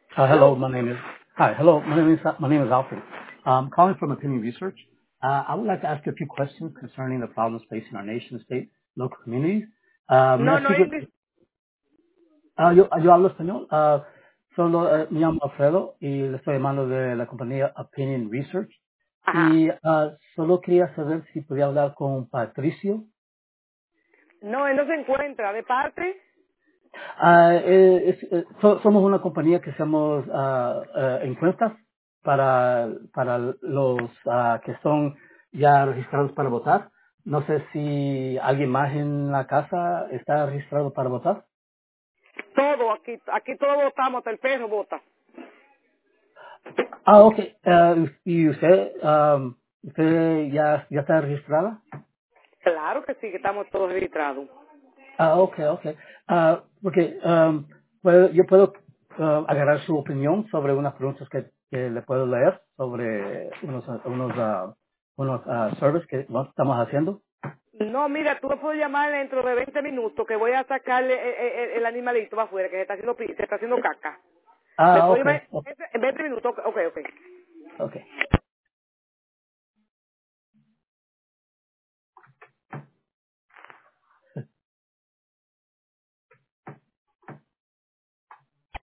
Hello, Hello. my name is hi. Hello, my name is Alfred. Calling from Opinion Research. I would like to ask you a few questions concerning the problems facing our nation, state, local communities. May No, I no speak with, English. yo hablo español. Me llamo Alfredo y le estoy llamando de la compañía Opinion Research. Ajá. Y solo quería saber si podía hablar con Patricio. No, él no se encuentra. ¿De parte? Somos una compañía que hacemos encuestas para los que son ya registrados para votar. No sé si alguien más en la casa está registrado para votar. Todo, aquí todos votamos, hasta el perro vota. Ok. ¿Y usted ya está registrada? Claro que sí, que estamos todos registrados. Ok. Porque yo puedo agarrar su opinión sobre unas preguntas que le puedo leer sobre unos services que no estamos haciendo. No, mira, tú me puedes llamar dentro de 20 minutos que voy a sacarle el animalito para afuera que se está haciendo caca. ¿Me puedes Ok. llamar en 20 minutos? Ok.